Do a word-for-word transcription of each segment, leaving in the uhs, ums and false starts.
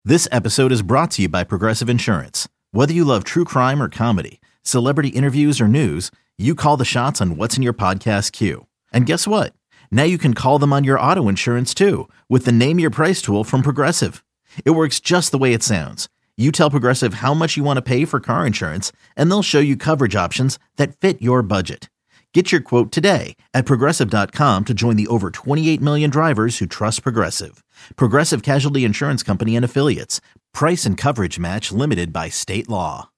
This episode is brought to you by Progressive Insurance. Whether you love true crime or comedy, celebrity interviews or news, you call the shots on what's in your podcast queue. And guess what? Now you can call them on your auto insurance too with the Name Your Price tool from Progressive. It works just the way it sounds. You tell Progressive how much you want to pay for car insurance, and they'll show you coverage options that fit your budget. Get your quote today at Progressive dot com to join the over twenty-eight million drivers who trust Progressive. Progressive Casualty Insurance Company and Affiliates. Price and coverage match limited by state law.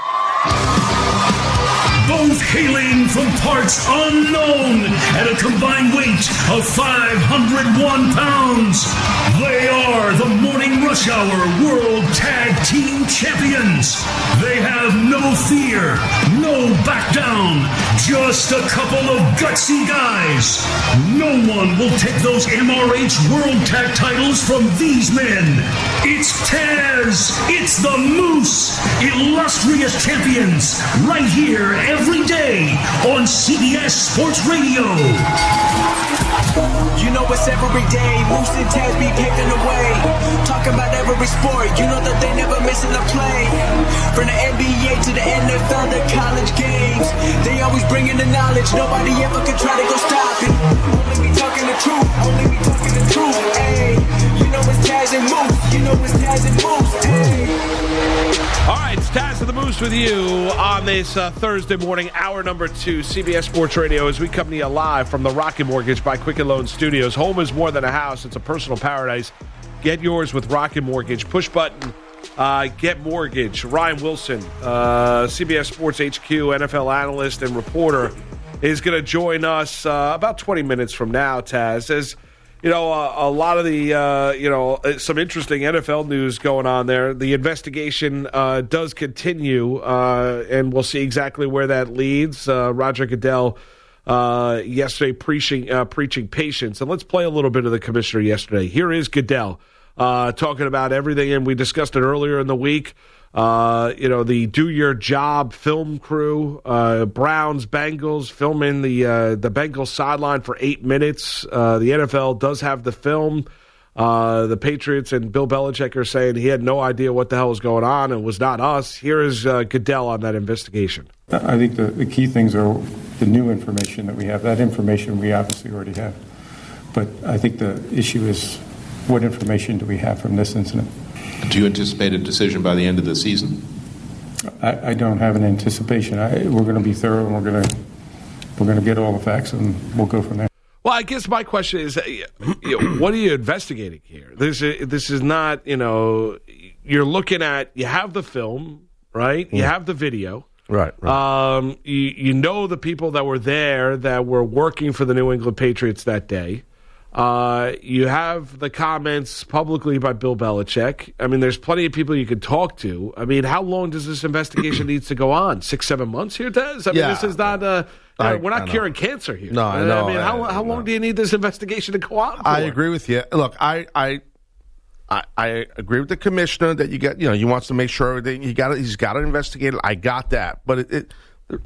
Both hailing from parts unknown at a combined weight of five hundred one pounds. They are the Morning Rush Hour World Tag Team Champions. They have no fear, no back down, just a couple of gutsy guys. No one will take those M R H World Tag titles from these men. It's Taz, it's the Moose, illustrious champions, right here every day on C B S Sports Radio. You know it's every day, Moose and Taz be paving the way. Talking about every sport, you know that they never missing a play. From the N B A to the N F L, the college games, they always bringing the knowledge, nobody ever can try to go stop it. Only be talking the truth, only be talking the truth, ayy. You know it's Taz and Moose, you know it's Taz and Moose, ayy. All right, it's Taz and the Moose with you on this uh, Thursday morning, hour number two, C B S Sports Radio, as we come to you live from the Rocket Mortgage by Quicken Loan Studios. Home is more than a house. It's a personal paradise. Get yours with Rocket Mortgage. Push button, uh, get mortgage. Ryan Wilson, uh, C B S Sports H Q, N F L analyst and reporter, is going to join us uh, about twenty minutes from now, Taz. As You know, uh, a lot of the, uh, you know, some interesting N F L news going on there. The investigation uh, does continue, uh, and we'll see exactly where that leads. Uh, Roger Goodell uh, yesterday preaching uh, preaching patience. And let's play a little bit of the commissioner yesterday. Here is Goodell uh, talking about everything, and we discussed it earlier in the week. Uh, you know, the Do Your Job film crew, uh, Browns, Bengals, filming the uh, the Bengals sideline for eight minutes. Uh, the N F L does have the film. Uh, the Patriots and Bill Belichick are saying he had no idea what the hell was going on and was not us. Here is uh, Goodell on that investigation. I think the, the key things are the new information that we have. That information we obviously already have. But I think the issue is what information do we have from this incident? Do you anticipate a decision by the end of the season? I, I don't have an anticipation. I, we're going to be thorough, and we're going to we're going to get all the facts, and we'll go from there. Well, I guess my question is, you know, what are you investigating here? This is, this is not, you know, you're looking at, you have the film, right? You Yeah. have the video. Right, right. Um, you, you know the people that were there that were working for the New England Patriots that day. Uh, you have the comments publicly by Bill Belichick. I mean, there's plenty of people you can talk to. I mean, how long does this investigation needs to go on? Six, seven months here, Des? I mean, Yeah. this is not, uh, I- we're I not know. curing cancer here. No, I know. I mean, how, I- how long no. do you need this investigation to go on for? I agree with you. Look, I, I, I, I agree with the commissioner that you get. You know, he wants to make sure everything. He got. He's got to investigate it. I got that, but it, it,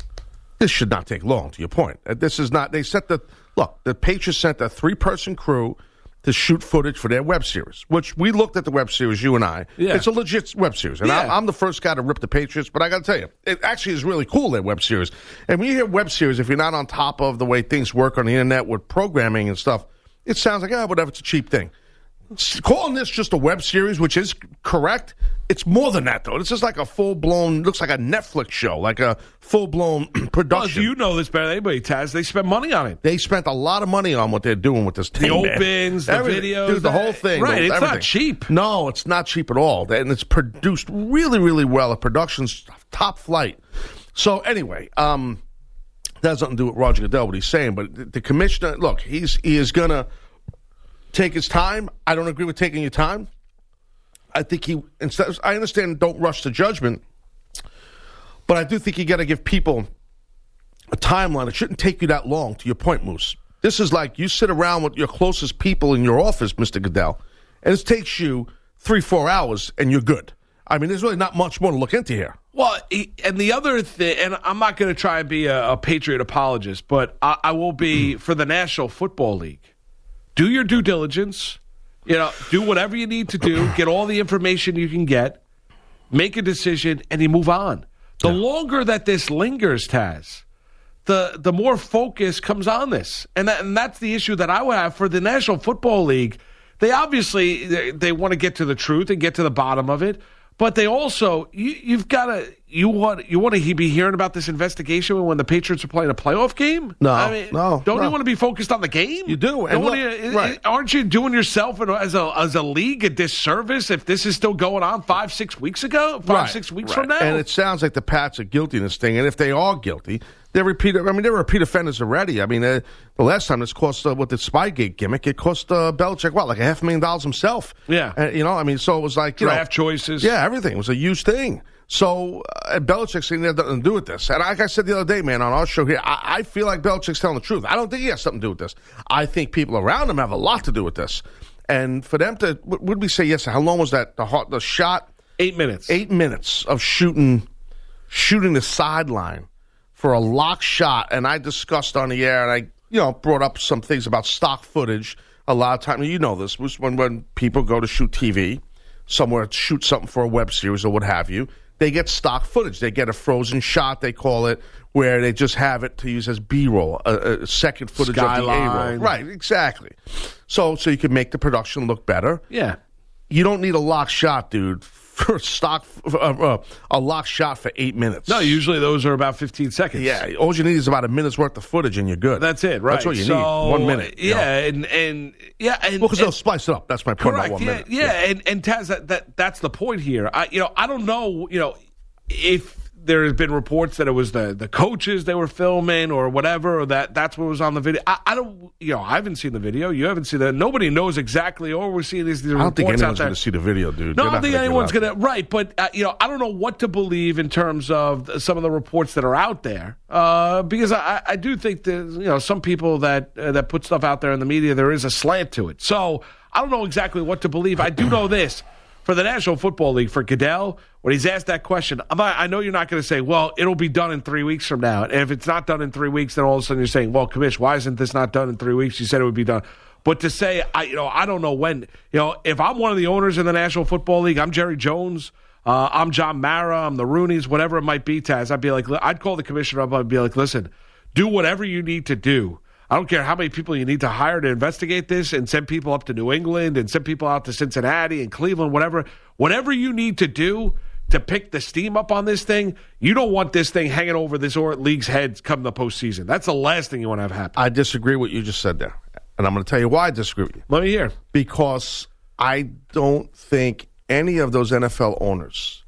this should not take long. To your point, Uh, this is not. They set the look. The Patriots sent a three-person crew to shoot footage for their web series, which we looked at the web series, you and I. Yeah. It's a legit web series. And Yeah. I'm, I'm the first guy to rip the Patriots, but I got to tell you, it actually is really cool, their web series. And when you hear web series, if you're not on top of the way things work on the internet with programming and stuff, it sounds like, oh, whatever, it's a cheap thing. Calling this just a web series, which is correct, it's more than that, though. This is like a full-blown, looks like a Netflix show, like a full-blown production. Well, you know this better than anybody, Taz. They spent money on it. They spent a lot of money on what they're doing with this The thing, man. opens, the Everything. videos. Dude, the whole thing. Right, the- it's everything. not cheap. No, it's not cheap at all. And it's produced really, really well. The production's top flight. So anyway, um, that has nothing to do with Roger Goodell, what he's saying. But the, the commissioner, look, he's he is going to take his time. I don't agree with taking your time. I think he, instead, I understand don't rush to judgment, but I do think you got to give people a timeline. It shouldn't take you that long, to your point, Moose. This is like you sit around with your closest people in your office, Mister Goodell, and it takes you three, four hours, and you're good. I mean, there's really not much more to look into here. Well, and the other thing, and I'm not going to try and be a, a Patriot apologist, but I, I will be for the National Football League. Do your due diligence. You know, do whatever you need to do, get all the information you can get, make a decision, and you move on. The yeah. longer that this lingers, Taz, the the more focus comes on this. And, that, and that's the issue that I would have for the National Football League. They obviously, they, they want to get to the truth and get to the bottom of it. But they also, you, you've got to, you want you want to be hearing about this investigation when the Patriots are playing a playoff game? No, I mean, no. Don't no. you want to be focused on the game? You do. And look, you, right. Aren't you doing yourself as a as a league a disservice if this is still going on five, six weeks ago, five, right. six weeks right. from now? And it sounds like the Pats are guilty in this thing. And if they are guilty, they're repeat. I mean, they're repeat offenders already. I mean, uh, the last time this cost uh, with the Spygate gimmick, it cost uh, Belichick what, like a half a million dollars himself. Yeah, uh, you know, I mean, so it was like you draft know, choices. Yeah, everything. It was a huge thing. So uh, Belichick's saying that nothing to do with this. And like I said the other day, man, on our show here, I, I feel like Belichick's telling the truth. I don't think he has something to do with this. I think people around him have a lot to do with this. And for them to, what would we say yesterday? How long was that? The hot, the shot. Eight minutes. Eight minutes of shooting, shooting the sideline for a lock shot. And I discussed on the air, and I, you know, brought up some things about stock footage. A lot of time, you know, this was when when people go to shoot T V somewhere, to shoot something for a web series or what have you. They get stock footage. They get a frozen shot, they call it, where they just have it to use as B-roll, a, a second footage Skyline. of the A-roll. Right, exactly. So, so you can make the production look better. Yeah. You don't need a lock shot, dude, for stock uh, uh, a lock shot for eight minutes. No, usually those are about fifteen seconds. Yeah, all you need is about a minute's worth of footage, and you're good. That's it, right? That's what you so, need. One minute. Yeah, you know? and and yeah, and well, because they'll splice it up. That's my point. Correct. About one yeah, minute. yeah, yeah, and and Taz, that, that that's the point here. I, you know, I don't know, you know, if there has been reports that it was the, the coaches they were filming or whatever, or that that's what was on the video. I, I don't, you know, I haven't seen the video. You haven't seen that. Nobody knows exactly. All we're seeing is the reports out there. I don't think anyone's going to see the video, dude. No, You're I don't think anyone's going to. Right, but uh, you know, I don't know what to believe in terms of some of the reports that are out there, uh, because I, I do think that you know some people that uh, that put stuff out there in the media, there is a slant to it. So I don't know exactly what to believe. I do know this. For the National Football League, for Goodell, when he's asked that question, I'm not, I know you're not going to say, well, it'll be done in three weeks from now. And if it's not done in three weeks, then all of a sudden you're saying, well, Commish, why isn't this not done in three weeks? You said it would be done. But to say, I, you know, I don't know when. You know, if I'm one of the owners in the National Football League, I'm Jerry Jones, uh, I'm John Mara, I'm the Rooneys, whatever it might be, Taz, I'd be like, I'd call the commissioner up, I'd be like, listen, do whatever you need to do. I don't care how many people you need to hire to investigate this and send people up to New England and send people out to Cincinnati and Cleveland, whatever. Whatever you need to do to pick the steam up on this thing, you don't want this thing hanging over this league's head come the postseason. That's the last thing you want to have happen. I disagree with what you just said there. And I'm going to tell you why I disagree with you. Let me hear. Because I don't think any of those N F L owners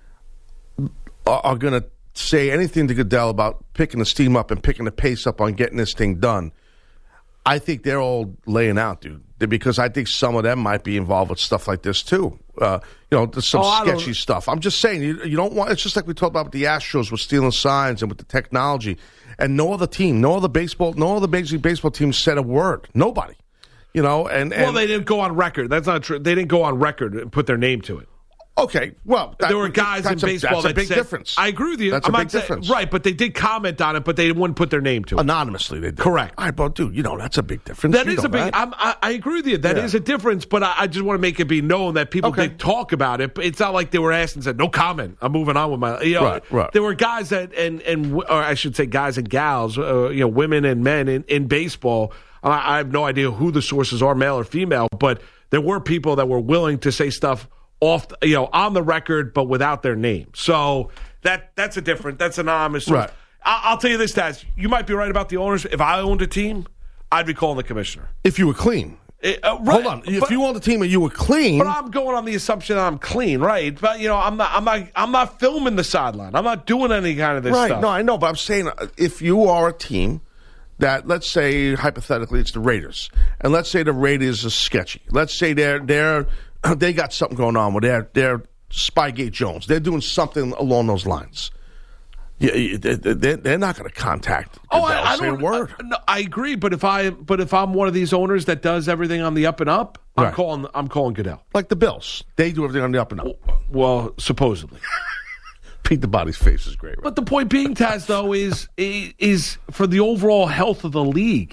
are, are going to say anything to Goodell about picking the steam up and picking the pace up on getting this thing done. I think they're all laying out, dude, because I think some of them might be involved with stuff like this too. Uh, you know, some oh, sketchy stuff. I'm just saying, you, you don't want. It's just like we talked about with the Astros with stealing signs and with the technology, and no other team, no other baseball, no other Major League Baseball team said a word. Nobody, you know. And, and well, they didn't go on record. That's not true. They didn't go on record and put their name to it. Okay, well, that, there were guys in a, baseball that's a that big said, difference. I agree with you. That's I'm a not big saying, difference, right? But they did comment on it, but they wouldn't put their name to it anonymously. They did. Correct. All right, but dude, you know that's a big difference. That you is a big. I'm, I, I agree with you. That yeah. is a difference. But I, I just want to make it be known that people okay. did talk about it. But it's not like they were asked and said, "No comment. I'm moving on with my." You know, right, right. There were guys that and and or I should say guys and gals, uh, you know, women and men in, in baseball. I, I have no idea who the sources are, male or female, but there were people that were willing to say stuff off, you know, on the record, but without their name. So that that's a different, that's anonymous. Right. I, I'll tell you this, Taz. You might be right about the owners. If I owned a team, I'd be calling the commissioner. If you were clean. It, uh, right. Hold on. If but, you owned a team and you were clean, but I'm going on the assumption that I'm clean, right? But you know, I'm not, I'm not, I'm not filming the sideline. I'm not doing any kind of this right. stuff. No, I know, but I'm saying if you are a team that, let's say hypothetically, it's the Raiders, and let's say the Raiders are sketchy. Let's say they're they're they got something going on with their their Spygate Jones. They're doing something along those lines. Yeah, they're, they're not going to contact. Oh, I, I say don't. a word. I, no, I agree, but if I but if I'm one of these owners that does everything on the up and up, I'm right. calling. I'm calling Goodell. Like the Bills, they do everything on the up and up. Well, supposedly. Pete the Body's face is great. Right? But the point being, Taz, though, is is for the overall health of the league.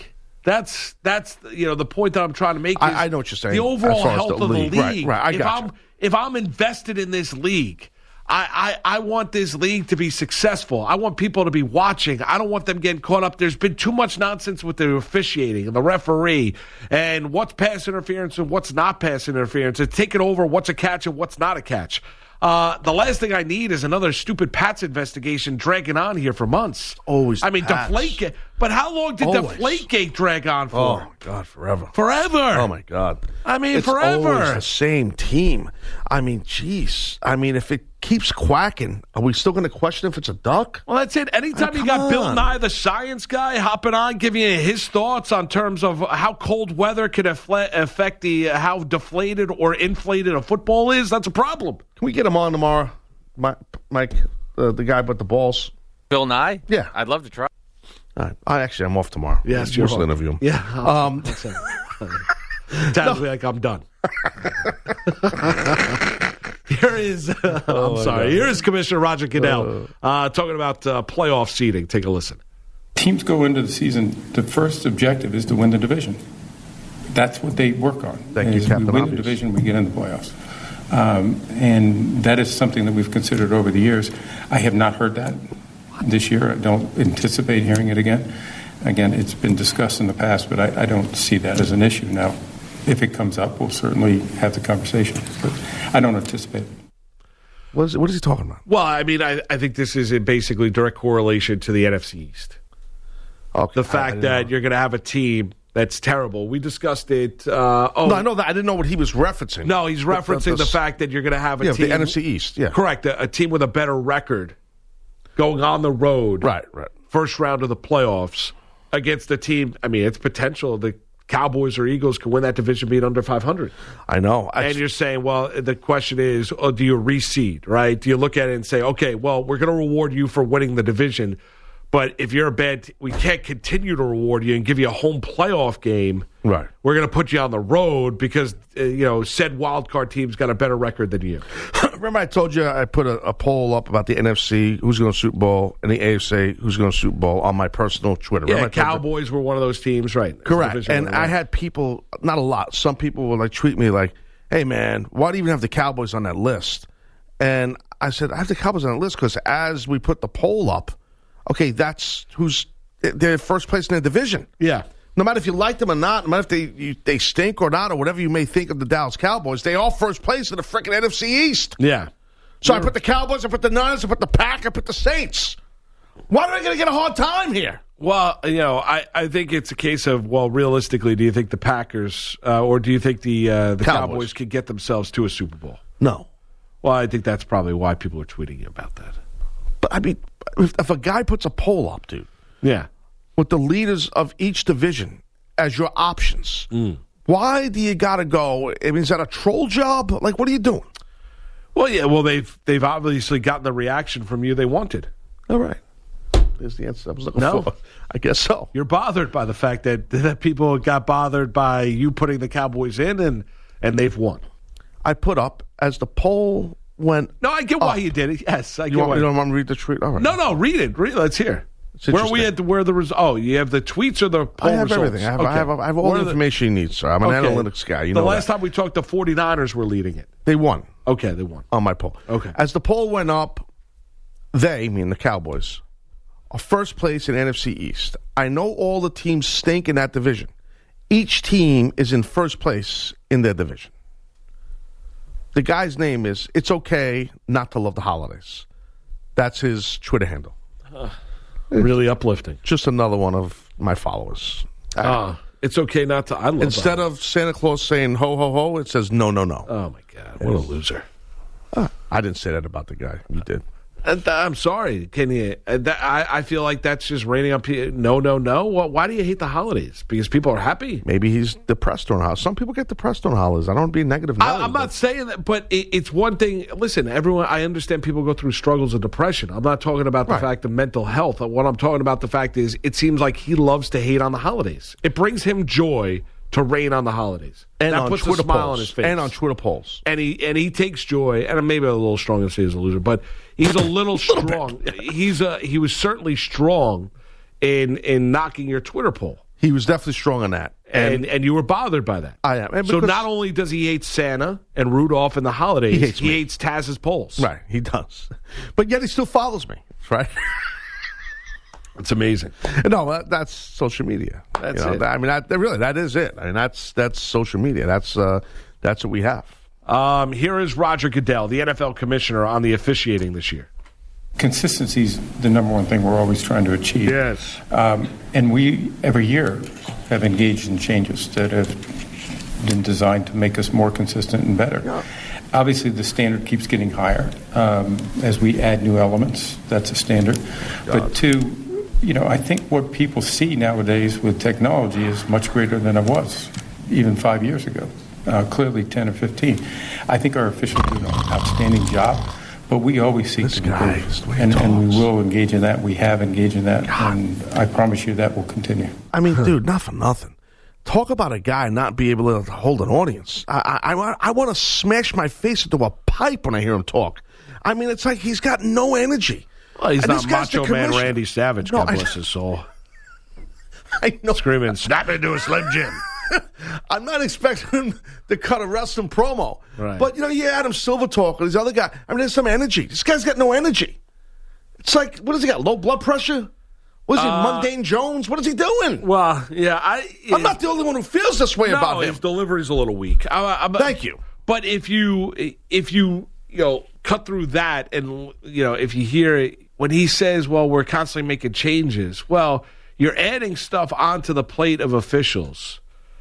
That's that's you know the point that I'm trying to make. Is I, I know what you're saying. The overall as far as health the of the league. league. Right, right. I if got I'm you. if I'm invested in this league, I, I I want this league to be successful. I want people to be watching. I don't want them getting caught up. There's been too much nonsense with the officiating and the referee and what's pass interference and what's not pass interference. It's taking over what's a catch and what's not a catch. Uh, the last thing I need is another stupid Pats investigation dragging on here for months. Always I mean, Pats. Deflategate. But how long did Always. Deflategate drag on Oh, for? my God, forever. Forever. Oh, my God. I mean, it's forever. always the same team. I mean, jeez. I mean, if it keeps quacking, are we still going to question if it's a duck? Well, that's it. Anytime Oh, you got come Bill on. Nye, the science guy, hopping on, giving you his thoughts on terms of how cold weather could affle- affect the uh, how deflated or inflated a football is, that's a problem. Can we get him on tomorrow, Mi- Mike, uh, the guy with the balls? Bill Nye? Yeah. I'd love to try. All right. I actually, I'm off tomorrow. Yes, we'll you're still off. interview him. Yeah. Um, Sounds like I'm done. Here is, uh, I'm sorry, here is Commissioner Roger Goodell uh, talking about uh, playoff seeding. Take a listen. Teams go into the season, the first objective is to win the division. That's what they work on. Thank you, Is Captain We win Obvious. the division, we get in the playoffs. Um, and that is something that we've considered over the years. I have not heard that this year. I don't anticipate hearing it again. Again, it's been discussed in the past, but I, I don't see that as an issue now. If it comes up, we'll certainly have the conversation, but I don't anticipate it. What is, what is he talking about? Well, I mean, I, I think this is in basically direct correlation to the N F C East. Okay. The I- I fact didn't that know. you're going to have a team that's terrible. We discussed it. Uh, oh, No, I know that. I didn't know what he was referencing. No, he's But- but referencing the s- fact that you're going to have a Yeah, team. the N F C East, yeah. Correct. A, a team with a better record going on the road. Right, right. First round of the playoffs against a team. I mean, it's potential. The Cowboys or Eagles can win that division being under five hundred. I know. I, And you're saying, well, the question is, oh, do you reseed, right? Do you look at it and say, okay, well, we're going to reward you for winning the division, but if you're a bad, t- we can't continue to reward you and give you a home playoff game. Right. We're going to put you on the road because uh, you know said wild card team's got a better record than you. Remember I told you I put a, a poll up about the N F C, who's going to Super Bowl, and the A F C, who's going to Super Bowl on my personal Twitter. Yeah, Remember I told you? Cowboys were one of those teams, right? It's Correct. division And winner, I right. had people, not a lot, some people would like treat me like, hey, man, why do you even have the Cowboys on that list? And I said, I have the Cowboys on that list because as we put the poll up, okay, that's who's they're first place in their division. Yeah. No matter if you like them or not, no matter if they you, they stink or not, or whatever you may think of the Dallas Cowboys, they all first place in the freaking N F C East. Yeah. So I put the Cowboys, I put the Niners, I put the Pack, I put the Saints. Why am I going to get a hard time here? Well, you know, I, I think it's a case of, well, realistically, do you think the Packers uh, or do you think the uh, the Cowboys. Cowboys could get themselves to a Super Bowl? No. Well, I think that's probably why people are tweeting you about that. But I mean, if, if a guy puts a poll up, dude, Yeah. with the leaders of each division as your options, why do you got to go? I mean, is that a troll job? Like, what are you doing? Well, yeah. Well, they've they've obviously gotten the reaction from you they wanted. All right. There's the answer I was looking No. for. I guess so. You're bothered by the fact that that people got bothered by you putting the Cowboys in, and and they've won. I put up as the poll went. No, I get why up. you did it. Yes, I get You, want, why. you don't want me to read the tweet? All right. no, no, read it. Read, let's hear. It's Where are we interesting. at? Where the res- Oh, you have the tweets or the poll I have results? everything. I have, Okay. I have, I have all Where the are information you need, sir. I'm an Okay. analytics guy. You the know last that. time we talked, the 49ers were leading it. They won Okay, they won. on my poll. Okay. As the poll went up, they, meaning the Cowboys, are first place in N F C East. I know all the teams stink in that division. Each team is in first place in their division. The guy's name is It's Okay Not to Love the Holidays. That's his Twitter handle. Really uplifting. Just another one of my followers. Ah, it's okay not to. I love Instead that. of Santa Claus saying ho, ho, ho, it says no, no, no. Oh my God, what a loser! I didn't say that about the guy. You did. And th- I'm sorry, can you? uh, That, I I feel like that's just raining on people. No, no, no. Well, why do you hate the holidays? Because people are happy. Maybe he's depressed on holidays. Some people get depressed on holidays. I don't want to be negative. I, Nelly, I'm but- not saying that, but it, it's one thing. Listen, everyone. I understand people go through struggles of depression. I'm not talking about the Right. fact of mental health. What I'm talking about the fact is, it seems like he loves to hate on the holidays. It brings him joy to rain on the holidays. and that on puts Twitter a smile polls. on his face. And on Twitter polls. and he and he takes joy, and I'm maybe a little strong to say he's a loser, but he's a little strong. He's a he was certainly strong in in knocking your Twitter poll. He was definitely strong on that. And, And, and you were bothered by that. I am. And So because- not only does he hate Santa and Rudolph in the holidays, He hates he me. hates Taz's polls. Right, he does. But yet he still follows me, right? It's amazing. No, that, that's social media. That's You know, it. that- I mean, that, that really, that is it. I mean, that's that's social media. That's uh, that's what we have. Um, here is Roger Goodell, the N F L commissioner, on the officiating this year. Consistency is the number one thing we're always trying to achieve. Yes. Um, and we, every year, have engaged in changes that have been designed to make us more consistent and better. Yeah. Obviously, the standard keeps getting higher um, as we add new elements. That's a standard. But two, you know, I think what people see nowadays with technology is much greater than it was even five years ago, uh, clearly ten or fifteen. I think our officials do an outstanding job. But we always seek This to guy improve, is the way he and, and we talks. will engage in that. We have engaged in that, and I promise you that will continue. I mean, dude, not for nothing. Talk about a guy not be able to hold an audience. I I, I, I want to smash my face into a pipe when I hear him talk. I mean, it's like he's got no energy. Well, he's And not this guy's the Macho Man commissioner. Randy Savage, No, God I- bless his soul. I know. Screaming, snap into a Slim Jim. I'm not expecting him to cut a wrestling promo. Right. But, you know, you Adam Silver talk, or these other guy. I mean, there's some energy. This guy's got no energy. It's like, what does he got, low blood pressure? What is he, Uh, Mundane Jones? What is he doing? Well, yeah, I. I'm not the only one who feels this way no, about him. his delivery's a little weak. I, I'm, Thank you. But if you if you you know cut through that, and you know if you hear it when he says, "Well, we're constantly making changes," well, you're adding stuff onto the plate of officials,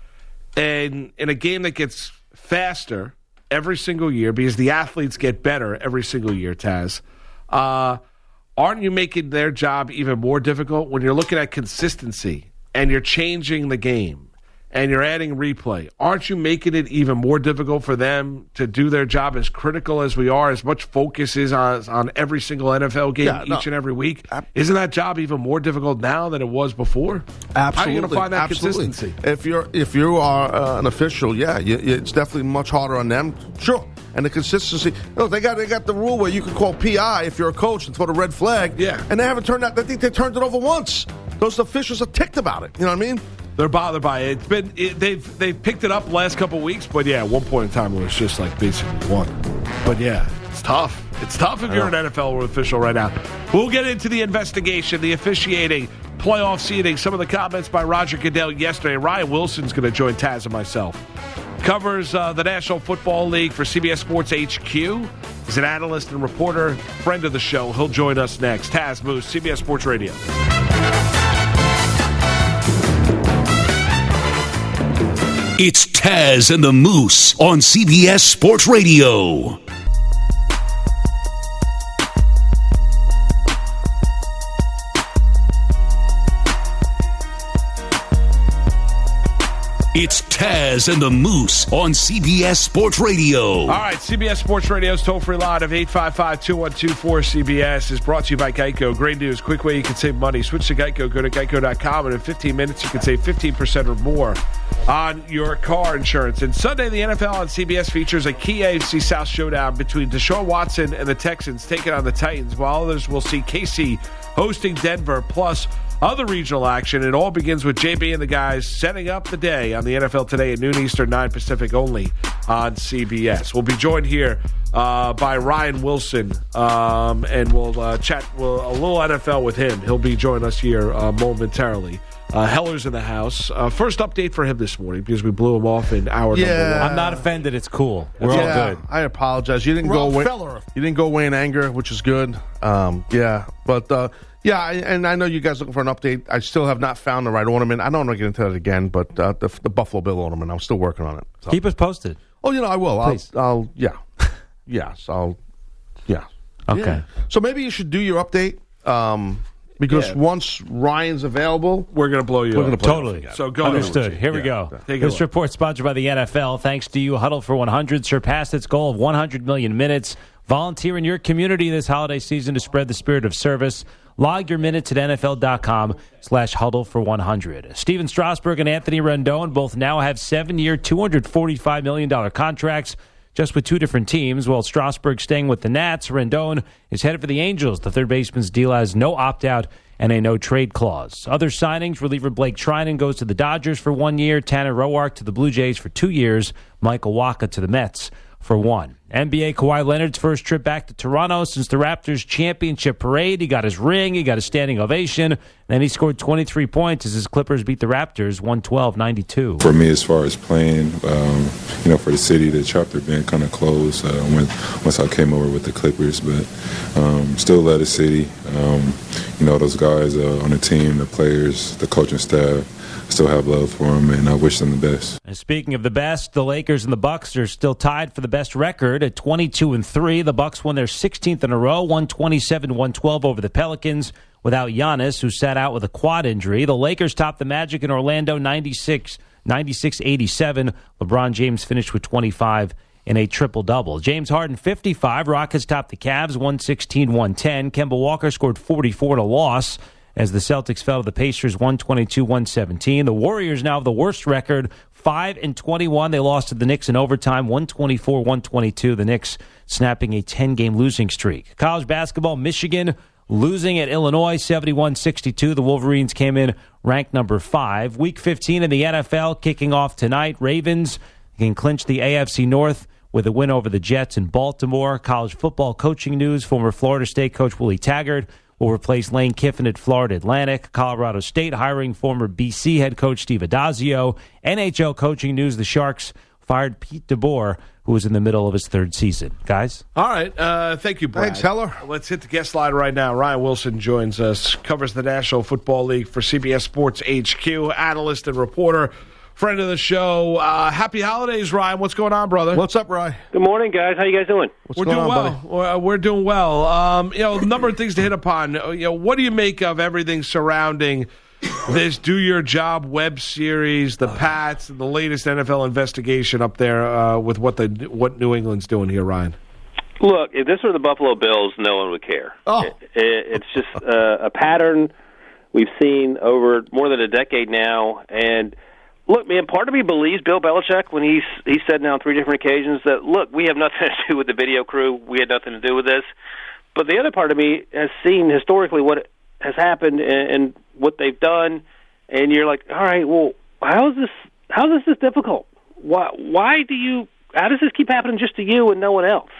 and in a game that gets faster every single year because the athletes get better every single year. Taz. Uh, Aren't you making their job even more difficult when you're looking at consistency and you're changing the game and you're adding replay? Aren't you making it even more difficult for them to do their job as critical as we are, as much focus is on, on every single N F L game Yeah, no. each and every week? Isn't that job even more difficult now than it was before? How are you going to find that Absolutely. consistency? If you're if you are uh, an official, yeah, you, it's definitely much harder on them. Sure. And the consistency. No, they got they got the rule where you can call P I if you're a coach and throw the red flag. Yeah. And they haven't turned out. I think they turned it over once. Those officials are ticked about it. You know what I mean? They're bothered by it. It's been it, they've they've picked it up last couple of weeks, but yeah, at one point in time it was just like basically one. But yeah, it's tough. It's tough if you're an N F L official right now. We'll get into the investigation, the officiating, playoff seeding, some of the comments by Roger Goodell yesterday. Ryan Wilson's going to join Taz and myself. Covers uh, the National Football League for C B S Sports H Q. He's an analyst and reporter, friend of the show. He'll join us next. Taz Moose, C B S Sports Radio. It's Taz and the Moose on C B S Sports Radio. It's Taz and the Moose on C B S Sports Radio. All right, C B S Sports Radio's toll-free line of eight five five, two one two, four C B S is brought to you by Geico. Great news, quick way you can save money. Switch to Geico, go to geico dot com, and in fifteen minutes you can save fifteen percent or more on your car insurance. And Sunday, the N F L on C B S features a key A F C South showdown between Deshaun Watson and the Texans taking on the Titans, while others will see K C hosting Denver, plus other regional action. It all begins with J B and the guys setting up the day on the N F L Today at noon Eastern, nine Pacific, only on C B S. We'll be joined here uh, by Ryan Wilson, um, and we'll uh, chat we'll, a little N F L with him. He'll be joining us here uh, momentarily. Uh, Heller's in the house. Uh, first update for him this morning because we blew him off in hour Yeah. number one. I'm not offended. It's cool. We're yeah, all good. I apologize. You didn't go away. You didn't go away in anger, which is good. Um, yeah, but uh, yeah, I, and I know you guys looking for an update. I still have not found the right ornament. I don't want to get into that again, but uh, the, the Buffalo Bill ornament, I'm still working on it. So. Keep us posted. Oh, you know, I will. I'll, Please. I'll, yeah, yes, I'll, yeah. Okay. Yeah. So maybe you should do your update. Um, Because Yeah. once Ryan's available, We're going to blow you We're up. gonna blow Totally. So go Understood. ahead. Here we Yeah. go. Take a This look. report sponsored by the N F L. Thanks to you, Huddle for one hundred surpassed its goal of one hundred million minutes. Volunteer in your community this holiday season to spread the spirit of service. Log your minutes at N F L dot com slash huddle for one hundred. Steven Strasburg and Anthony Rendon both now have seven-year, two hundred forty-five million dollars contracts, just with two different teams. While Strasburg staying with the Nats, Rendon is headed for the Angels. The third baseman's deal has no opt-out and a no-trade clause. Other signings, reliever Blake Trinan goes to the Dodgers for one year, Tanner Roark to the Blue Jays for two years, Michael Wacha to the Mets for one. N B A Kawhi Leonard's first trip back to Toronto since the Raptors championship parade. He got his ring, he got a standing ovation, then he scored twenty-three points as his Clippers beat the Raptors one twelve ninety-two. For me, as far as playing, um, you know, for the city, the chapter been kind of closed uh, when, once I came over with the Clippers, but um, still love the city. Um, you know, those guys uh, on the team, the players, the coaching staff, still have love for them, and I wish them the best. And speaking of the best, the Lakers and the Bucks are still tied for the best record at twenty-two and three. The Bucks won their sixteenth in a row, one twenty-seven to one twelve over the Pelicans without Giannis, who sat out with a quad injury. The Lakers topped the Magic in Orlando ninety-six eighty-seven. LeBron James finished with twenty-five in a triple-double. James Harden, fifty-five. Rockets topped the Cavs, one sixteen to one ten. Kemba Walker scored forty-four in a loss as the Celtics fell to the Pacers one twenty-two to one seventeen. The Warriors now have the worst record, five and twenty-one. They lost to the Knicks in overtime, one twenty-four to one twenty-two. The Knicks snapping a ten-game losing streak. College basketball, Michigan losing at Illinois seventy-one sixty-two. The Wolverines came in ranked number five. Week fifteen in the N F L kicking off tonight. Ravens can clinch the A F C North with a win over the Jets in Baltimore. College football coaching news, former Florida State coach Willie Taggart will replace Lane Kiffin at Florida Atlantic. Colorado State hiring former B C head coach Steve Adazio. N H L coaching news, the Sharks fired Pete DeBoer, who was in the middle of his third season. Guys? All right. Uh, thank you, Brad. Thanks, Heller. Let's hit the guest line right now. Ryan Wilson joins us, covers the National Football League for C B S Sports H Q, analyst and reporter. Friend of the show. Uh, happy holidays, Ryan. What's going on, brother? What's up, Ryan? Good morning, guys. How you guys doing? What's We're going doing on, well. buddy? We're, we're doing well. Um, you know, a number of things to hit upon. You know, what do you make of everything surrounding this Do Your Job web series, the Pats, and the latest N F L investigation up there uh, with what the what New England's doing here, Ryan? Look, if this were the Buffalo Bills, no one would care. Oh. It, it, it's just uh, a pattern we've seen over more than a decade now, and look, man, part of me believes Bill Belichick when he's he said now on three different occasions that, look, we have nothing to do with the video crew. We had nothing to do with this. But the other part of me has seen historically what has happened and, and what they've done, and you're like, all right, well, how is this? How is this difficult? Why? Why do you? How does this keep happening just to you and no one else?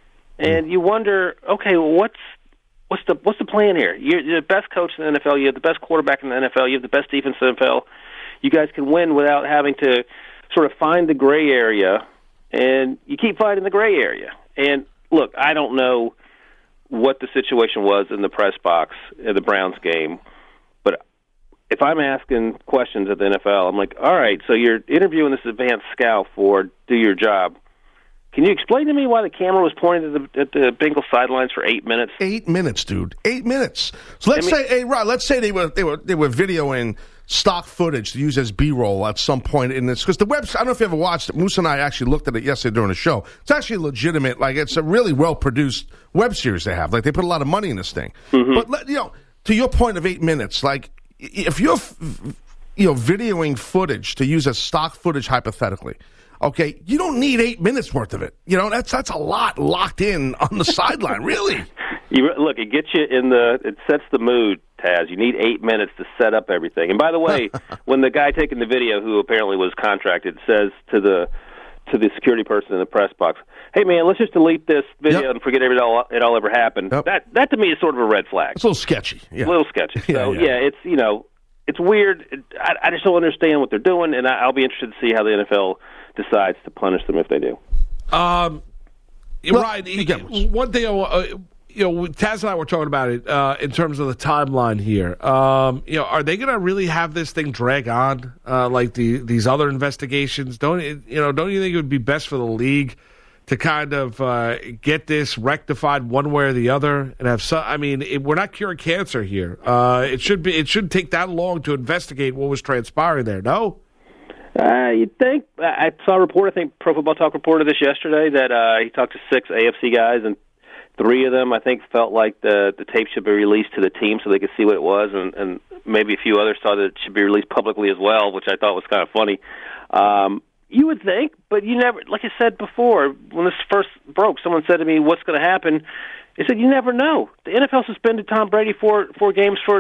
And you wonder, okay, well, what's what's the what's the plan here? You're, you're the best coach in the N F L. You have the best quarterback in the N F L. You have the best defense in the N F L. You guys can win without having to sort of find the gray area, and you keep finding the gray area. And look, I don't know what the situation was in the press box in the Browns game, but if I'm asking questions at the N F L, I'm like, all right, so you're interviewing this advanced scout for Do Your Job. Can you explain to me why the camera was pointed at the, at the Bengals sidelines for eight minutes? Eight minutes, dude. Eight minutes. So let's I mean, say, hey, Rod, let's say they were they were they were videoing stock footage to use as B-roll at some point in this, because the website, I don't know if you ever watched it. Moose and I actually looked at it yesterday during the show. It's actually legitimate. Like, it's a really well-produced web series they have. Like, they put a lot of money in this thing. Mm-hmm. But, let, you know, to your point of eight minutes, like, if you're, you know, videoing footage to use as stock footage hypothetically, okay, you don't need eight minutes worth of it. You know, that's that's a lot locked in on the sideline, really. You, look, it gets you in the, it sets the mood, Taz. You need eight minutes to set up everything. And by the way, when the guy taking the video, who apparently was contracted, says to the to the security person in the press box, hey, man, let's just delete this video yep. and forget it all, it all ever happened. Yep. That, that to me is sort of a red flag. It's a little sketchy. Yeah. A little sketchy. So, yeah, yeah. yeah, it's, you know, it's weird. I, I just don't understand what they're doing, and I, I'll be interested to see how the N F L decides to punish them if they do. Um, well, right. One thing, uh, you know, Taz and I were talking about it uh, in terms of the timeline here. Um, you know, are they going to really have this thing drag on uh, like the these other investigations? Don't you know? Don't you think it would be best for the league to kind of uh, get this rectified one way or the other and have some? I mean, it, we're not curing cancer here. Uh, it should be. It shouldn't take that long to investigate what was transpiring there. No. Uh, you'd think. I saw a report, I think Pro Football Talk reported this yesterday, that uh, he talked to six A F C guys, and three of them, I think, felt like the the tape should be released to the team so they could see what it was, and, and maybe a few others thought that it should be released publicly as well, which I thought was kind of funny. Um, you would think, but you never, like I said before, when this first broke, someone said to me, what's going to happen? They said, you never know. The N F L suspended Tom Brady for four games for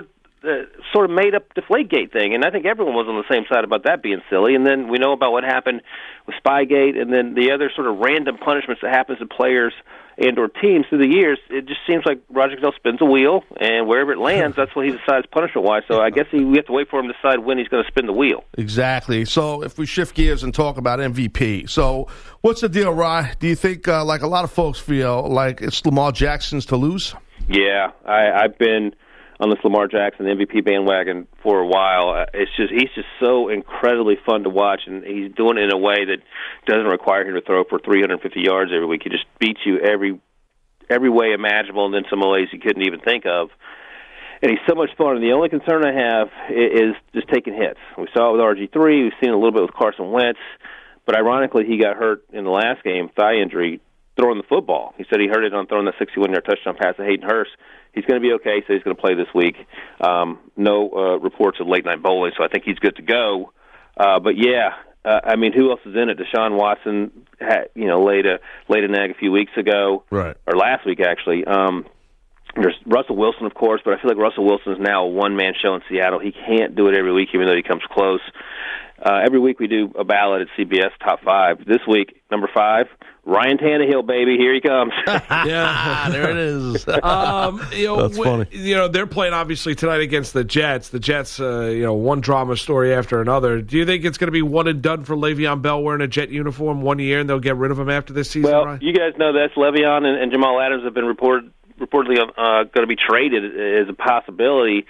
uh, sort of made up Deflategate thing, and I think everyone was on the same side about that being silly. And then we know about what happened with Spygate, and then the other sort of random punishments that happens to players and or teams through the years. It just seems like Roger Goodell spins a wheel, and wherever it lands, that's what he decides punishment-wise. So I guess he, we have to wait for him to decide when he's going to spin the wheel. Exactly. So if we shift gears and talk about M V P, so what's the deal, Rye? Do you think, uh, like a lot of folks feel, like it's Lamar Jackson's to lose? Yeah, I, I've been on this Lamar Jackson M V P bandwagon for a while. It's just he's just so incredibly fun to watch, and he's doing it in a way that doesn't require him to throw for three hundred fifty yards every week. He just beats you every every way imaginable, and then some ways you couldn't even think of. And he's so much fun. And the only concern I have is just taking hits. We saw it with R G three. We've seen it a little bit with Carson Wentz. But ironically, he got hurt in the last game, thigh injury, throwing the football. He said he hurt it on throwing that sixty-one-yard touchdown pass to Hayden Hurst. He's going to be okay, so he's going to play this week. Um, no uh, reports of late-night bowling, so I think he's good to go. Uh, but, yeah, uh, I mean, who else is in it? Deshaun Watson had, you know, laid a, laid an egg a few weeks ago. Right. Or last week, actually. Um, there's Russell Wilson, of course, but I feel like Russell Wilson is now a one-man show in Seattle. He can't do it every week, even though he comes close. Uh, every week we do a ballot at C B S Top five. This week, number five, Ryan Tannehill, baby, here he comes. Yeah, there it is. um, you know, That's funny. You know, they're playing obviously tonight against the Jets. The Jets, uh, you know, one drama story after another. Do you think it's going to be one and done for Le'Veon Bell wearing a Jet uniform one year, and they'll get rid of him after this season? Well, Ryan? you guys know this. Le'Veon and, and Jamal Adams have been reported reportedly uh, going to be traded as a possibility.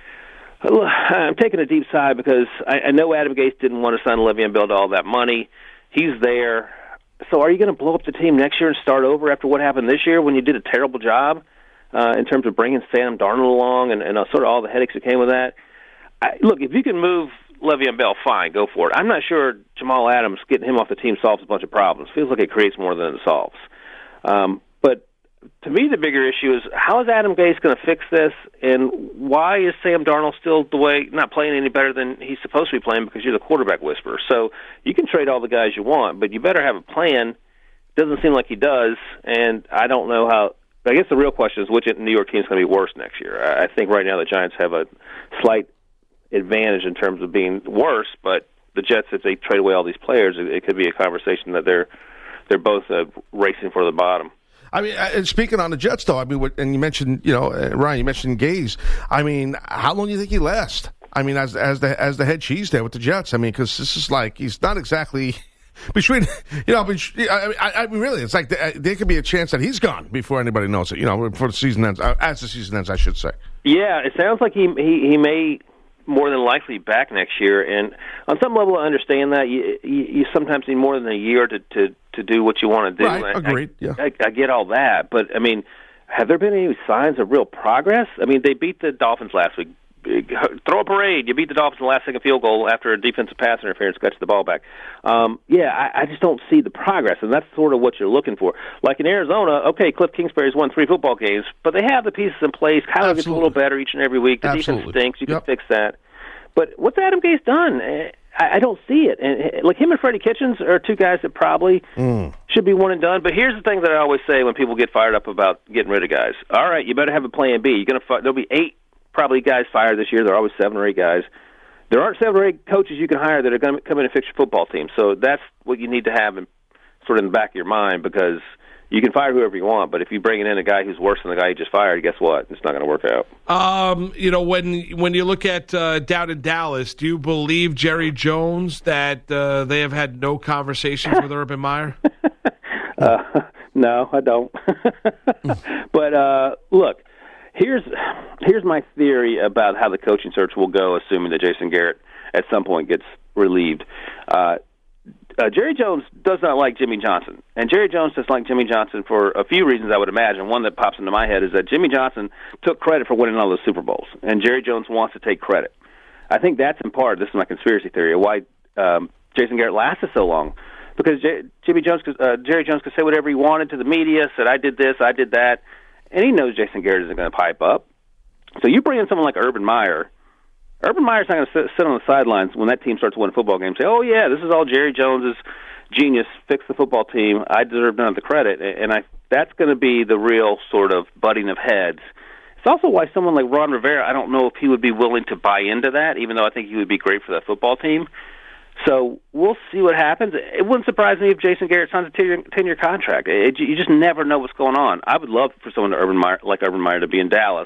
I'm taking a deep sigh because I, I know Adam Gase didn't want to sign Le'Veon Bell to all that money. He's there. So are you going to blow up the team next year and start over after what happened this year when you did a terrible job uh, in terms of bringing Sam Darnold along and, and uh, sort of all the headaches that came with that? I, look, if you can move Le'Veon Bell, fine, go for it. I'm not sure Jamal Adams, getting him off the team, solves a bunch of problems. Feels like it creates more than it solves. Um, but to me, the bigger issue is how is Adam Gase going to fix this, and why is Sam Darnold still the way, not playing any better than he's supposed to be playing because you're the quarterback whisperer. So you can trade all the guys you want, but you better have a plan. Doesn't seem like he does, and I don't know how. I guess the real question is which New York team is going to be worse next year. I think right now the Giants have a slight advantage in terms of being worse, but the Jets, if they trade away all these players, it, it could be a conversation that they're they're both uh, racing for the bottom. I mean, and speaking on the Jets, though, I mean, what, and you mentioned, you know, uh, Ryan, you mentioned Gase. I mean, how long do you think he lasts? I mean, as as the as the head cheese there with the Jets. I mean, because this is like he's not exactly between, you know, between, I, I, I mean, really, it's like the, there could be a chance that he's gone before anybody knows it. You know, before the season ends, uh, as the season ends, I should say. Yeah, it sounds like he he, he may more than likely back next year, and on some level, I understand that you you, you sometimes need more than a year to to. to do what you want to do. Right, agreed, I, yeah. I, I get all that, but, I mean, have there been any signs of real progress? I mean, they beat the Dolphins last week. Throw a parade. You beat the Dolphins in the last-second field goal after a defensive pass interference got the ball back. Um, yeah, I, I just don't see the progress, and that's sort of what you're looking for. Like in Arizona, okay, Cliff Kingsbury's won three football games, but they have the pieces in place. Kyler gets a little better each and every week. The Absolutely. defense stinks. You Yep. can fix that. But what's Adam Gase done? I don't see it. And like him and Freddie Kitchens are two guys that probably mm. should be one and done. But here's the thing that I always say when people get fired up about getting rid of guys. All right, you better have a plan B. You're gonna there'll be eight probably guys fired this year. There are always seven or eight guys. There aren't seven or eight coaches you can hire that are going to come in and fix your football team. So that's what you need to have in, sort of in the back of your mind, because you can fire whoever you want, but if you bring in a guy who's worse than the guy you just fired, guess what? It's not going to work out. Um, you know, when when you look at uh, down in Dallas, do you believe Jerry Jones that uh, they have had no conversations with Urban Meyer? uh, no, I don't. But uh, look, here's here's my theory about how the coaching search will go, assuming that Jason Garrett at some point gets relieved. Uh, Uh, Jerry Jones does not like Jimmy Johnson, and Jerry Jones doesn't like Jimmy Johnson for a few reasons, I would imagine. One that pops into my head is that Jimmy Johnson took credit for winning all those Super Bowls, and Jerry Jones wants to take credit. I think that's in part, this is my conspiracy theory, why um, Jason Garrett lasted so long, because J- Jimmy Jones, could, uh, Jerry Jones could say whatever he wanted to the media, said, I did this, I did that, and he knows Jason Garrett isn't going to pipe up. So you bring in someone like Urban Meyer. Urban Meyer's not going to sit, sit on the sidelines when that team starts winning football games and say, oh, yeah, this is all Jerry Jones's genius, fix the football team, I deserve none of the credit. And I that's going to be the real sort of butting of heads. It's also why someone like Ron Rivera, I don't know if he would be willing to buy into that, even though I think he would be great for that football team. So we'll see what happens. It wouldn't surprise me if Jason Garrett signs a ten-year contract. It, you just never know what's going on. I would love for someone to Urban Meyer, like Urban Meyer to be in Dallas,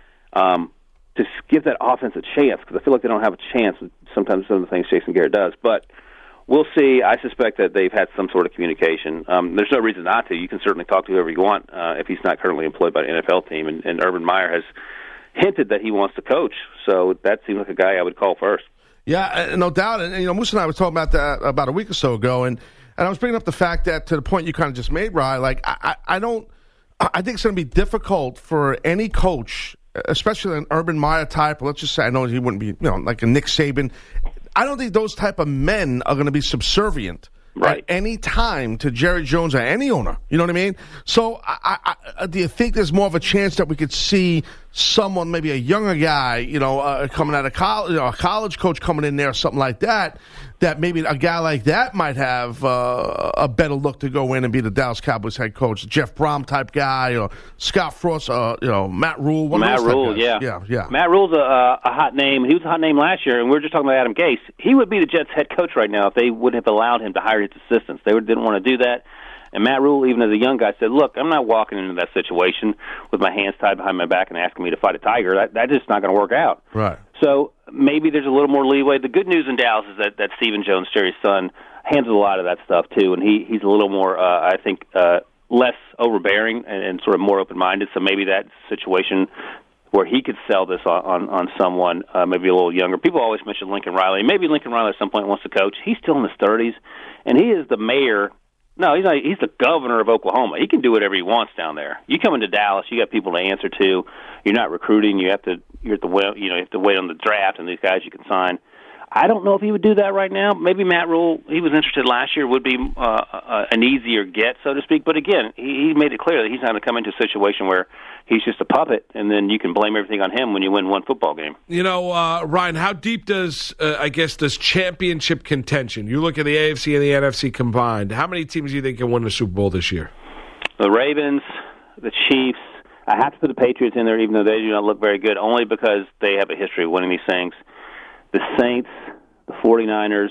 um, to give that offense a chance, because I feel like they don't have a chance with sometimes some of the things Jason Garrett does. But we'll see. I suspect that they've had some sort of communication. Um, there's no reason not to. You can certainly talk to whoever you want uh, if he's not currently employed by an N F L team, and, and Urban Meyer has hinted that he wants to coach. So that seems like a guy I would call first. Yeah, no doubt. And, you know, Moose and I were talking about that about a week or so ago, and, and I was bringing up the fact that, to the point you kind of just made, Ryan, like, I, I, I don't – I think it's going to be difficult for any coach, especially an Urban Meyer type, let's just say, I know he wouldn't be, you know, like a Nick Saban. I don't think those type of men are going to be subservient right. at any time to Jerry Jones or any owner. You know what I mean? So I, I, I, do you think there's more of a chance that we could see someone, maybe a younger guy, you know, uh, coming out of college, you know, a college coach coming in there or something like that, that maybe a guy like that might have uh, a better look to go in and be the Dallas Cowboys head coach, Jeff Brom type guy, or Scott Frost, uh, you know, Matt Rule. One Matt of those Rule, yeah. yeah, yeah. Matt Rule's a, a hot name. He was a hot name last year, and we were just talking about Adam Gase. He would be the Jets head coach right now if they would have allowed him to hire his assistants. They didn't want to do that. And Matt Rule, even as a young guy, said, look, I'm not walking into that situation with my hands tied behind my back and asking me to fight a tiger. That, that's just not going to work out. Right. So maybe there's a little more leeway. The good news in Dallas is that, that Stephen Jones, Jerry's son, handles a lot of that stuff, too. And he, he's a little more, uh, I think, uh, less overbearing and, and sort of more open-minded. So maybe that situation where he could sell this on, on, on someone uh, maybe a little younger. People always mention Lincoln Riley. Maybe Lincoln Riley at some point wants to coach. He's still in his thirties, and he is the mayor. No, he's not. He's the governor of Oklahoma. He can do whatever he wants down there. You come into Dallas, you got people to answer to. You're not recruiting. You have to. You're at the you know you have to wait on the draft and these guys you can sign. I don't know if he would do that right now. Maybe Matt Rule, he was interested last year, would be uh, uh, an easier get, so to speak. But again, he, he made it clear that he's not going to come into a situation where he's just a puppet, and then you can blame everything on him when you win one football game. You know, uh, Ryan, how deep does, uh, I guess, does championship contention, you look at the A F C and the N F C combined, how many teams do you think can win the Super Bowl this year? The Ravens, the Chiefs. I have to put the Patriots in there, even though they do not look very good, only because they have a history of winning these things. The Saints, the 49ers,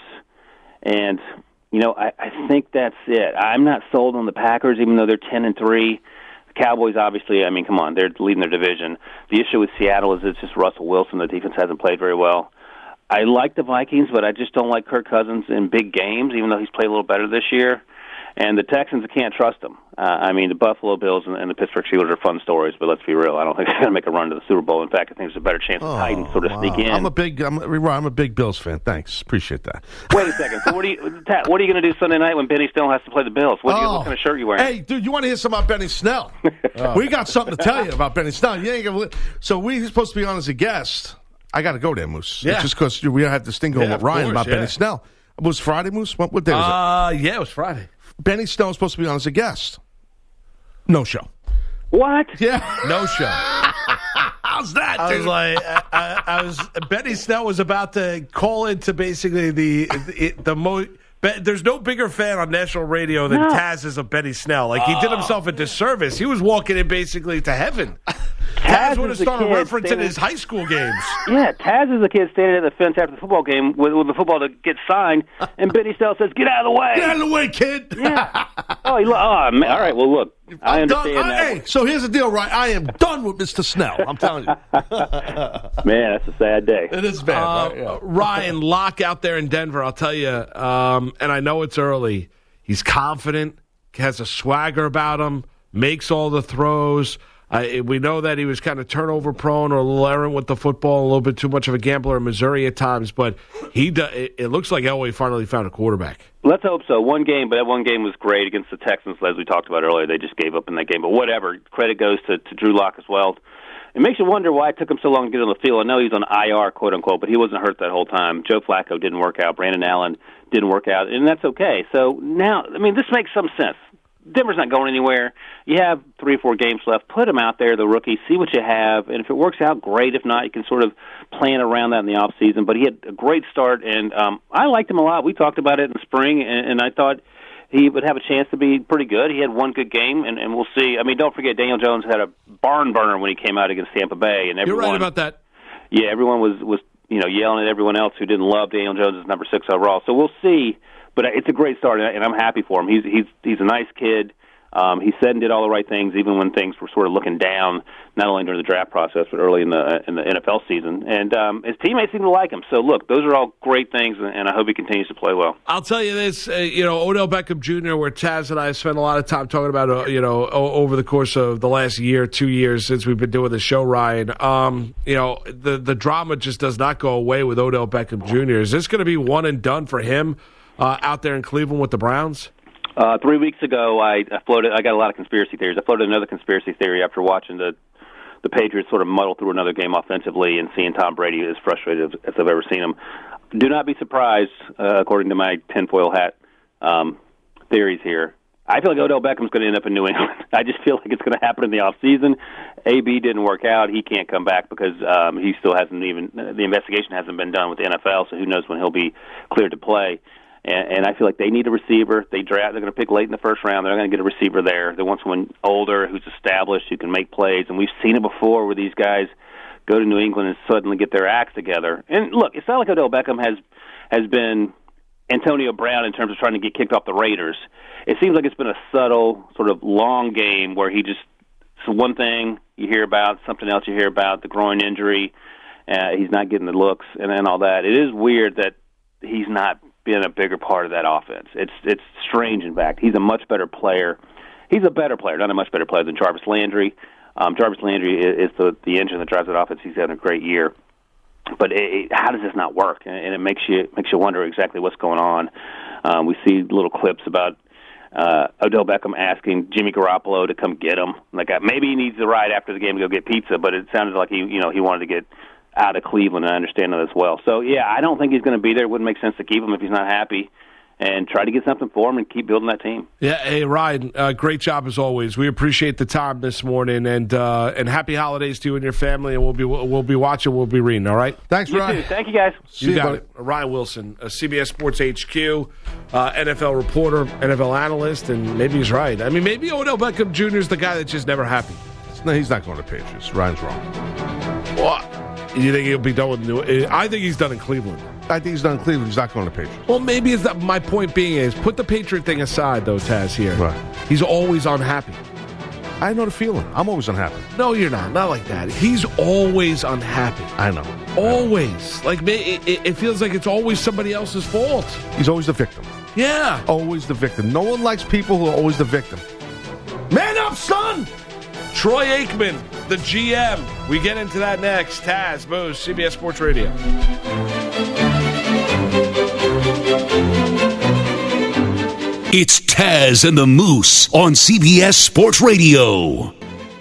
and, you know, I, I think that's it. I'm not sold on the Packers, even though they're ten and three. The Cowboys, obviously, I mean, come on, they're leading their division. The issue with Seattle is it's just Russell Wilson. The defense hasn't played very well. I like the Vikings, but I just don't like Kirk Cousins in big games, even though he's played a little better this year. And the Texans, I can't trust them. Uh, I mean, the Buffalo Bills and, and the Pittsburgh Steelers are fun stories, but let's be real. I don't think they're going to make a run to the Super Bowl. In fact, I think there's a better chance Oh, the Titans sort of wow. sneak in. I'm a big, I'm, I'm a big Bills fan. Thanks, appreciate that. Wait a second. So what are you, Tat, what are you going to do Sunday night when Benny Snell has to play the Bills? What, do you, Oh. what kind of shirt are you wearing? Hey, dude, you want to hear something about Benny Snell? oh. We got something to tell you about Benny Snell. You ain't gonna, so we're supposed to be on as a guest. I got to go there, Moose. Yeah. Just because we had this thing going Yeah, with of Ryan course, about yeah. Benny Snell. It was Friday, Moose? What, what day was Uh, yeah, it was Friday. it? Benny Snell was supposed to be on as a guest. No show. What? Yeah. No show. How's that, I dude? was like, I, I, I was. Benny Snell was about to call into basically the the, the most. There's no bigger fan on national radio than No. Taz is of Benny Snell. Like he did himself a disservice. He was walking in basically to heaven. Taz would have is the started kid referencing standing- his high school games. Yeah, Taz is the kid standing at the fence after the football game with, with the football to get signed, and Benny Snell says, "Get out of the way." Get out of the way, kid. Yeah. Oh, he, lo- oh man. All right. Well, look, I I'm done. understand I- that. hey, so here's the deal, right? I am done with Mister Snell. I'm telling you. Man, that's a sad day. It is bad. Uh, right? Yeah. Ryan Locke out there in Denver, I'll tell you, um, and I know it's early. He's confident, has a swagger about him, makes all the throws. Uh, we know that he was kind of turnover prone or a little errant with the football, a little bit too much of a gambler in Missouri at times, but he do, it, it looks like Elway finally found a quarterback. Let's hope so. One game, but that one game was great against the Texans, as we talked about earlier. They just gave up in that game, but whatever. Credit goes to, to Drew Lock as well. It makes you wonder why it took him so long to get on the field. I know he's on I R, quote unquote, but he wasn't hurt that whole time. Joe Flacco didn't work out. Brandon Allen didn't work out, and that's okay. So now, I mean, this makes some sense. Denver's not going anywhere. You have three or four games left. Put him out there, the rookie. See what you have, and if it works out, great. If not, you can sort of plan around that in the off season. But he had a great start, and um, I liked him a lot. We talked about it in spring, and, and I thought he would have a chance to be pretty good. He had one good game, and, and we'll see. I mean, don't forget, Daniel Jones had a barn burner when he came out against Tampa Bay. And everyone, You're right about that. Yeah, everyone was, was you know yelling at everyone else who didn't love Daniel Jones as number six overall. So we'll see. But it's a great start, and I'm happy for him. He's he's he's a nice kid. Um, he said and did all the right things, even when things were sort of looking down, not only during the draft process, but early in the in the N F L season. And um, his teammates seem to like him. So, look, those are all great things, and, and I hope he continues to play well. I'll tell you this, uh, you know, Odell Beckham Junior, where Taz and I have spent a lot of time talking about, uh, you know, o- over the course of the last year, two years since we've been doing the show, Ryan, um, you know, the, the drama just does not go away with Odell Beckham Junior Is this going to be one and done for him uh, out there in Cleveland with the Browns? Uh, three weeks ago, I, I floated. I got a lot of conspiracy theories. I floated another conspiracy theory after watching the the Patriots sort of muddle through another game offensively and seeing Tom Brady as frustrated as, as I've ever seen him. Do not be surprised, uh, according to my tinfoil hat um, theories here. I feel like Odell Beckham's going to end up in New England. I just feel like it's going to happen in the off season. A B didn't work out. He can't come back because um, he still hasn't even the investigation hasn't been done with the N F L. So who knows when he'll be cleared to play. And, and I feel like they need a receiver. They draft. They're going to pick late in the first round. They're going to get a receiver there. They want someone older who's established who can make plays. And we've seen it before where these guys go to New England and suddenly get their acts together. And look, it's not like Odell Beckham has has been Antonio Brown in terms of trying to get kicked off the Raiders. It seems like it's been a subtle, sort of long game where he just so one thing you hear about, something else you hear about, the groin injury. Uh, he's not getting the looks and, and all that. It is weird that he's not been a bigger part of that offense. It's it's strange, in fact. He's a much better player. He's a better player, not a much better player than Jarvis Landry. Um, Jarvis Landry is, is the, the engine that drives that offense. He's had a great year. But it, it, how does this not work? And, and it makes you makes you wonder exactly what's going on. Um, we see little clips about uh, Odell Beckham asking Jimmy Garoppolo to come get him. Like uh, maybe he needs the ride after the game to go get pizza, but it sounded like he you know he wanted to get out of Cleveland, and I understand that as well. So, yeah, I don't think he's going to be there. It wouldn't make sense to keep him if he's not happy, and try to get something for him and keep building that team. Yeah, hey, Ryan, uh, great job as always. We appreciate the time this morning, and uh, and happy holidays to you and your family, and we'll be we'll be watching, we'll be reading, all right? Thanks, you Ryan. Too. Thank you, guys. You, you got buddy. it. Ryan Wilson, a C B S Sports H Q, uh, N F L reporter, N F L analyst, and maybe he's right. I mean, maybe Odell Beckham Junior is the guy that's just never happy. No, he's not going to Patriots. Ryan's wrong. Well, you think he'll be done with New? I think he's done in Cleveland. I think he's done in Cleveland. He's not going to Patriots. Well, maybe it's that. My point being is, put the Patriot thing aside, though, Taz. Here, Right. He's always unhappy. I know the feeling. I'm always unhappy. No, you're not. Not like that. He's always unhappy. I know. Always. Like it, it, it feels like it's always somebody else's fault. He's always the victim. Yeah. Always the victim. No one likes people who are always the victim. Man up, son! Troy Aikman, the G M. We get into that next. Taz, Moose, C B S Sports Radio. It's Taz and the Moose on C B S Sports Radio.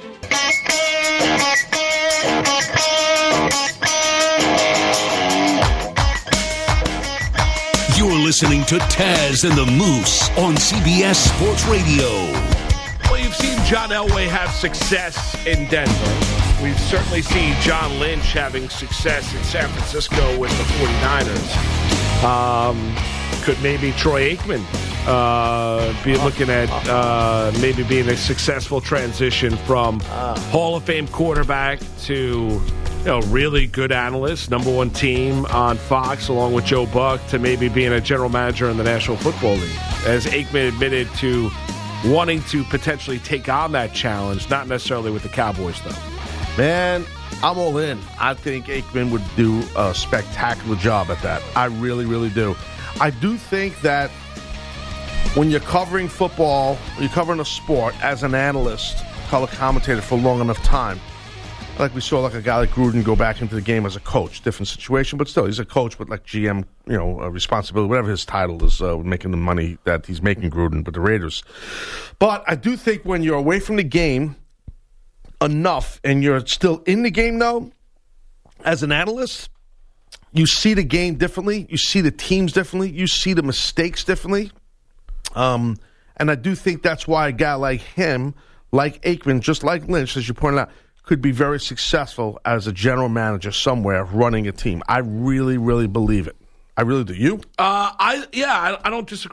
You're listening to Taz and the Moose on C B S Sports Radio. Well, you've seen John Elway have success in Denver. We've certainly seen John Lynch having success in San Francisco with the forty-niners. Um, could maybe Troy Aikman uh, be looking at uh, maybe being a successful transition from Hall of Fame quarterback to, you know, really good analyst, number one team on Fox along with Joe Buck, to maybe being a general manager in the National Football League? As Aikman admitted to wanting to potentially take on that challenge, not necessarily with the Cowboys, though. Man, I'm all in. I think Aikman would do a spectacular job at that. I really, really do. I do think that when you're covering football, you're covering a sport as an analyst, color commentator for a long enough time, like we saw like a guy like Gruden go back into the game as a coach, different situation, but still, he's a coach with like G M, you know, uh, responsibility, whatever his title is, uh, making the money that he's making, Gruden, with the Raiders. But I do think when you're away from the game enough and you're still in the game, though, as an analyst, you see the game differently, you see the teams differently, you see the mistakes differently. Um, and I do think that's why a guy like him, like Aikman, just like Lynch, as you pointed out, could be very successful as a general manager somewhere running a team. I really, really believe it. I really do. You? Uh, I yeah, I, I don't disagree.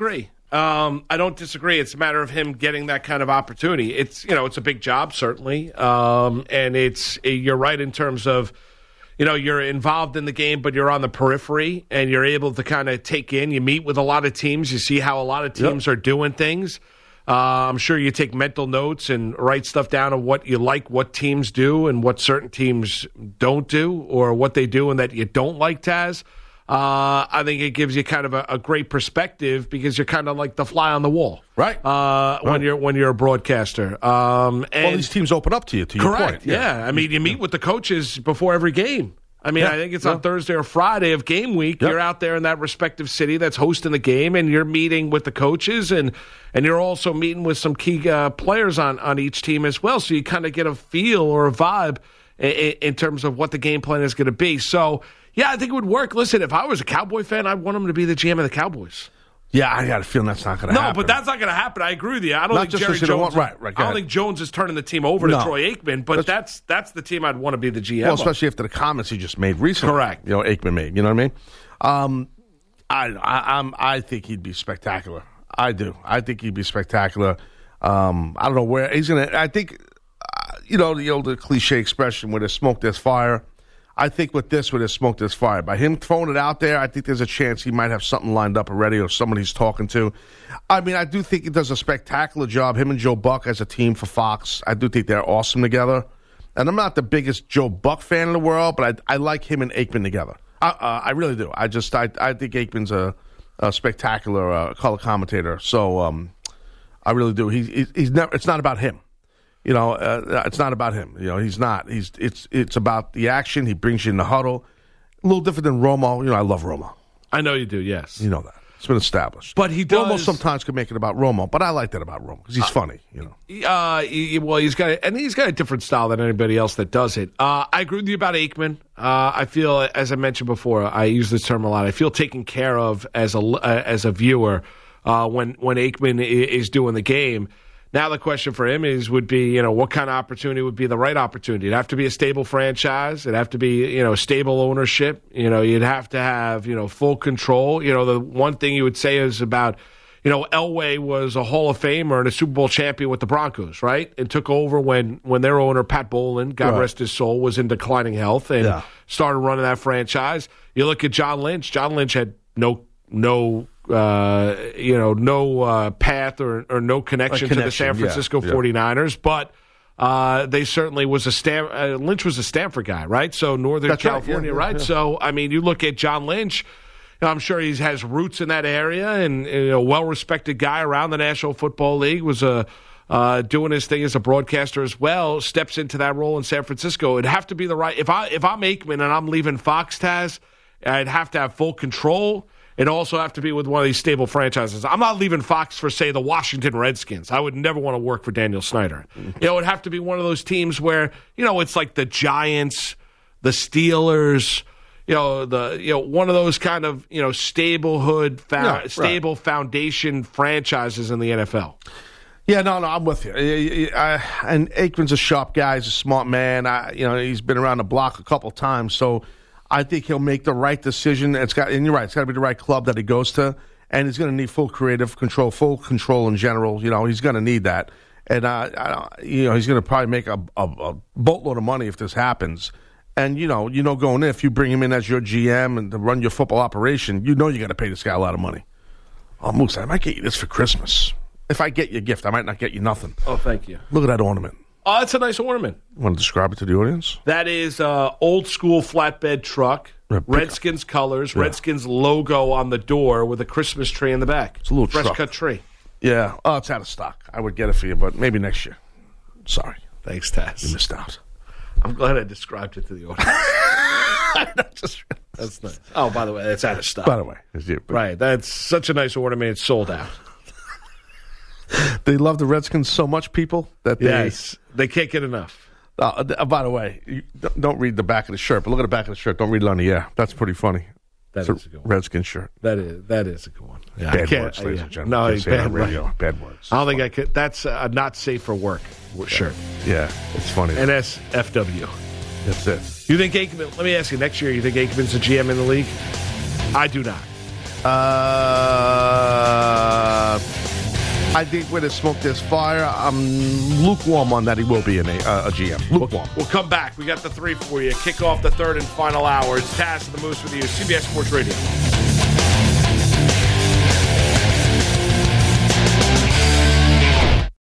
Um, I don't disagree. It's a matter of him getting that kind of opportunity. It's you know, it's a big job certainly, um, and it's you're right in terms of you know you're involved in the game, but you're on the periphery, and you're able to kind of take in. You meet with a lot of teams. You see how a lot of teams yep. are doing things. Uh, I'm sure you take mental notes and write stuff down of what you like, what teams do, and what certain teams don't do, or what they do and that you don't like, Taz. Uh, I think it gives you kind of a, a great perspective because you're kind of like the fly on the wall, right? Uh, right. When you're when you're a broadcaster. Um, and well, these teams open up to you. To correct, your point, yeah. yeah. I mean, you meet with the coaches before every game. I mean, yeah. I think it's yeah. on Thursday or Friday of game week. Yep. You're out there in that respective city that's hosting the game, and you're meeting with the coaches, and and you're also meeting with some key uh, players on on each team as well. So you kind of get a feel or a vibe in, in terms of what the game plan is going to be. So. Yeah, I think it would work. Listen, if I was a Cowboy fan, I'd want him to be the G M of the Cowboys. Yeah, I got a feeling that's not going to no, happen. No, but that's not going to happen. I agree with you. I don't not think Jerry Jones. Want, right, right. I don't think Jones is turning the team over no. to Troy Aikman, but that's, that's that's the team I'd want to be the G M. Well, of. especially after the comments he just made recently. Correct. You know, Aikman made. You know what I mean? Um, I, I, I'm, I think he'd be spectacular. I do. I think he'd be spectacular. Um, I don't know where he's going to. I think, uh, you know, the old cliche expression, where there's smoke, there's fire. I think with this, where there's smoke, there's fire. By him throwing it out there, I think there's a chance he might have something lined up already or someone he's talking to. I mean, I do think he does a spectacular job, him and Joe Buck as a team for Fox. I do think they're awesome together. And I'm not the biggest Joe Buck fan in the world, but I, I like him and Aikman together. I, uh, I really do. I just I, I think Aikman's a, a spectacular uh, color commentator. So um, I really do. He, he, he's never. It's not about him. You know, uh, it's not about him. You know, he's not. He's it's it's about the action. He brings you in the huddle. A little different than Romo. You know, I love Romo. I know you do. Yes, you know that. It's been established. But he does. Romo sometimes can make it about Romo, but I like that about Romo because he's uh, funny. You know. Uh, he, well, he's got and he's got a different style than anybody else that does it. Uh, I agree with you about Aikman. Uh, I feel, as I mentioned before, I use this term a lot. I feel taken care of as a uh, as a viewer uh, when when Aikman is doing the game. Now the question for him is would be, you know, what kind of opportunity would be the right opportunity? It'd have to be a stable franchise. It'd have to be, you know, stable ownership. You know, you'd have to have, you know, full control. You know, the one thing you would say is about, you know, Elway was a Hall of Famer and a Super Bowl champion with the Broncos, right? And took over when, when their owner, Pat Bowlen, God right. rest his soul, was in declining health and yeah. started running that franchise. You look at John Lynch. John Lynch had no no Uh, you know, no uh, path or, or no connection, connection to the San Francisco yeah, forty-niners, yeah. but uh, they certainly was a Stam- uh, Lynch was a Stanford guy, right? So Northern That's California, right? Yeah, right? Yeah. So, I mean, you look at John Lynch, you know, I'm sure he has roots in that area and, and a well-respected guy around the National Football League, was a uh, doing his thing as a broadcaster as well, steps into that role in San Francisco. It'd have to be the right, if, I, if I'm Aikman and I'm leaving Fox, Taz, I'd have to have full control. It'd also have to be with one of these stable franchises. I'm not leaving Fox for, say, the Washington Redskins. I would never want to work for Daniel Snyder. You know, it'd have to be one of those teams where, you know, it's like the Giants, the Steelers, you know, the you know one of those kind of, you know, stable-hood, fa- yeah, right. stable foundation franchises in the N F L. Yeah, no, no, I'm with you. I, I, and Aikman's a sharp guy. He's a smart man. I, you know, he's been around the block a couple times, so I think he'll make the right decision. It's got, and you're right, it's got to be the right club that he goes to, and he's going to need full creative control, full control in general. You know, he's going to need that, and uh, I, you know, he's going to probably make a, a, a boatload of money if this happens. And you know, you know, going in, if you bring him in as your G M and to run your football operation, you know you got to pay this guy a lot of money. Oh, Moose, I might get you this for Christmas. If I get you a gift, I might not get you nothing. Oh, thank you. Look at that ornament. Oh, that's a nice ornament. Want to describe it to the audience? That is uh, old school flatbed truck, yeah, Redskins colors, yeah. Redskins logo on the door with a Christmas tree in the back. It's a little fresh truck. cut tree. Yeah. Oh, it's out of stock. I would get it for you, but maybe next year. Sorry. Thanks, Taz. You missed out. I'm glad I described it to the audience. Just, that's nice. Oh, by the way, that's out of stock. By the way, it's you. Right. That's such a nice ornament. It's sold out. They love the Redskins so much, people, that they... Yes, they can't get enough. Uh, by the way, you don't read the back of the shirt, but look at the back of the shirt. Don't read it on the air. That's pretty funny. That it's is a, a good one. Redskin shirt. That is that is a good one. Yeah, bad words, ladies uh, and gentlemen. No, bad, radio. Right. Bad words. I don't think I could. That's a not safe for work shirt. Yeah, it's funny. N S F W. That's it. You think Aikman, let me ask you, next year, you think Aikman's a G M in the league? I do not. Uh, I think where there's smoke, there's fire. I'm lukewarm on that he will be in a, uh, a G M. Lukewarm. We'll come back. We got the three for you. Kick off the third and final hour. It's Taz and the Moose with you, C B S Sports Radio.